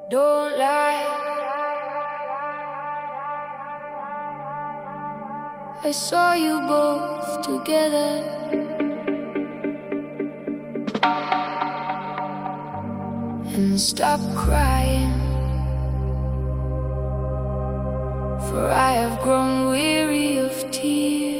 Don't lie, I saw you both together. And stop crying, for I have grown weary of tears.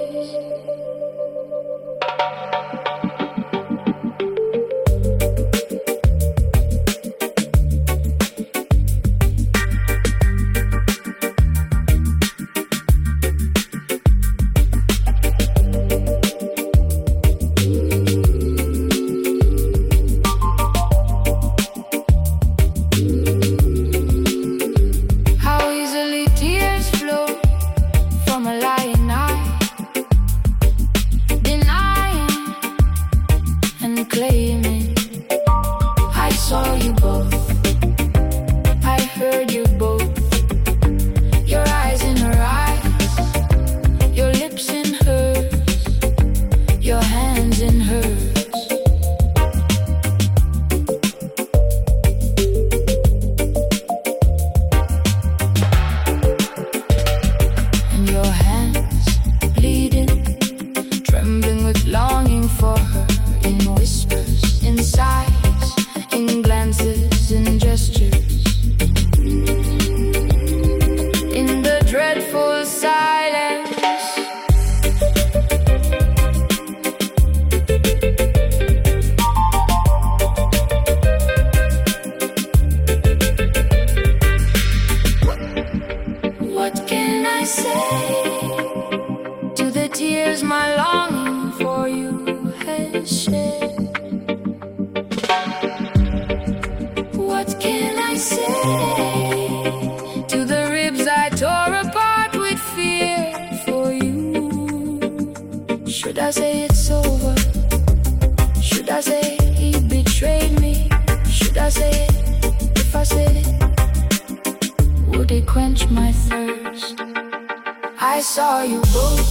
Should I say it's over? Should I say he betrayed me? Should I say it? If I said it, would it quench my thirst? I saw you both,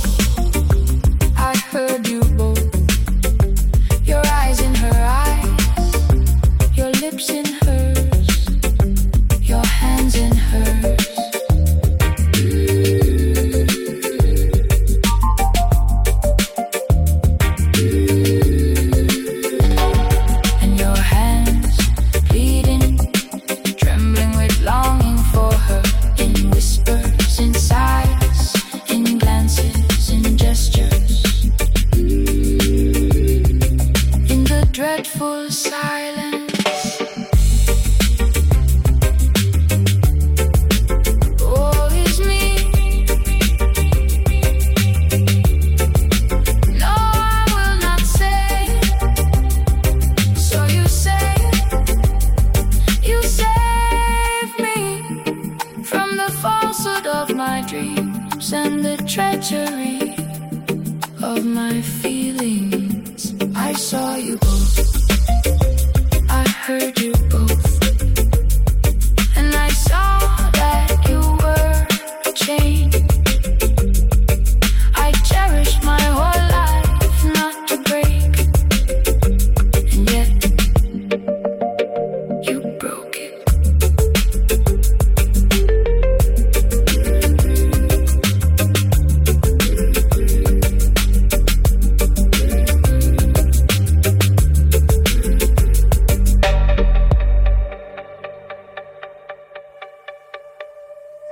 I heard you both. Your eyes in her eyes, your lips in hers, your hands in hers. Dreadful silence. Oh, it's me. No, I will not say. So you say, you save me from the falsehood of my dreams and the treachery of my feelings. I saw you both, I heard you.